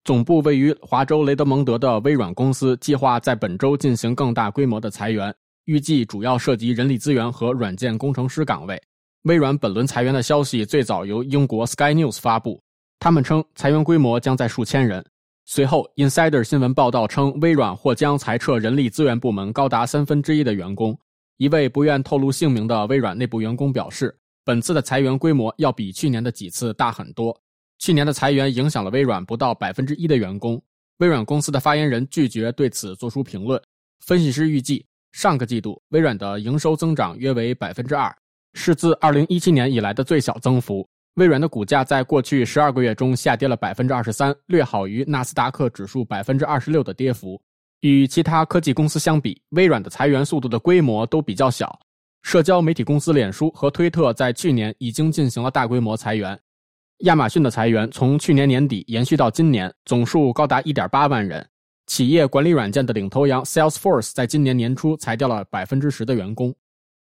总部位于华州雷德蒙德的微软公司计划在本周进行更大规模的裁员，预计主要涉及人力资源和软件工程师岗位。微软本轮裁员的消息最早由英国 Sky News 发布，他们称裁员规模将在数千人。随后 Insider 新闻报道称，微软或将裁撤人力资源部门高达1/3的员工。一位不愿透露姓名的微软内部员工表示，本次的裁员规模要比去年的几次大很多。去年的裁员影响了微软不到1%的员工。微软公司的发言人拒绝对此做出评论。分析师预计，上个季度微软的营收增长约为 2%， 是自2017年以来的最小增幅。微软的股价在过去12个月中下跌了 23%， 略好于纳斯达克指数 26% 的跌幅。与其他科技公司相比，微软的裁员速度的规模都比较小。社交媒体公司脸书和推特在去年已经进行了大规模裁员。亚马逊的裁员从去年年底延续到今年，总数高达 1.8 万人。企业管理软件的领头羊 Salesforce 在今年年初裁掉了 10% 的员工。